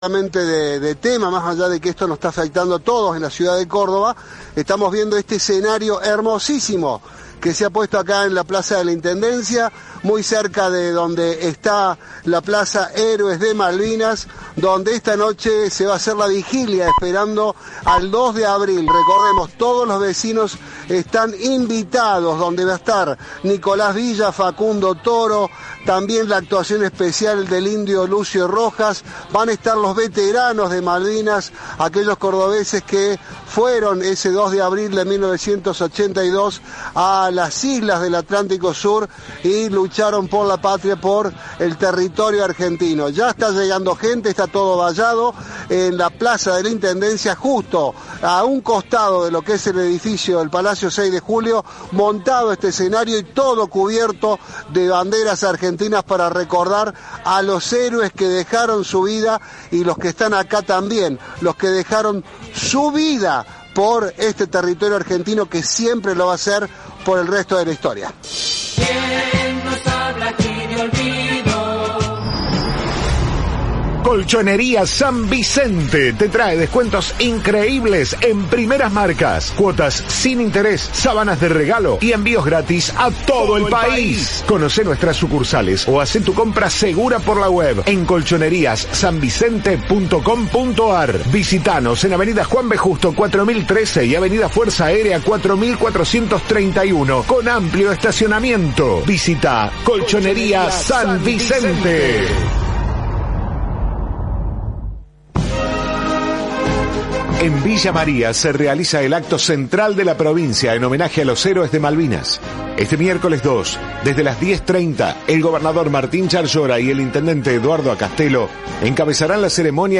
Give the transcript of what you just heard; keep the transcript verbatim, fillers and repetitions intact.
De, de tema, más allá de que esto nos está afectando a todos en la ciudad de Córdoba, estamos viendo este escenario hermosísimo que se ha puesto acá en la Plaza de la Intendencia, muy cerca de donde está la Plaza Héroes de Malvinas, donde esta noche se va a hacer la vigilia esperando al dos de abril. Recordemos, todos los vecinos están invitados, donde va a estar Nicolás Villa, Facundo Toro, también la actuación especial del indio Lucio Rojas, van a estar los veteranos de Malvinas, aquellos cordobeses que fueron ese dos de abril de mil novecientos ochenta y dos a las islas del Atlántico Sur y lucharon por la patria, por el territorio argentino. Ya está llegando gente, está todo vallado en la Plaza de la Intendencia, justo a un costado de lo que es el edificio del Palacio seis de julio, montado este escenario y todo cubierto de banderas argentinas para recordar a los héroes que dejaron su vida y los que están acá también, los que dejaron su vida por este territorio argentino que siempre lo va a hacer por el resto de la historia. ¿Quién nos habla aquí de olvido? Colchonería San Vicente te trae descuentos increíbles en primeras marcas, cuotas sin interés, sábanas de regalo y envíos gratis a todo el país. Conoce nuestras sucursales o haz tu compra segura por la web en colchonerías san vicente punto com punto ar. Visítanos en Avenida Juan B. Justo cuatro mil trece y Avenida Fuerza Aérea cuatro mil cuatrocientos treinta y uno con amplio estacionamiento. Visita Colchonería San Vicente. En Villa María se realiza el acto central de la provincia en homenaje a los héroes de Malvinas. Este miércoles dos, desde las diez treinta, el gobernador Martín Charllora y el intendente Eduardo Acastelo encabezarán la ceremonia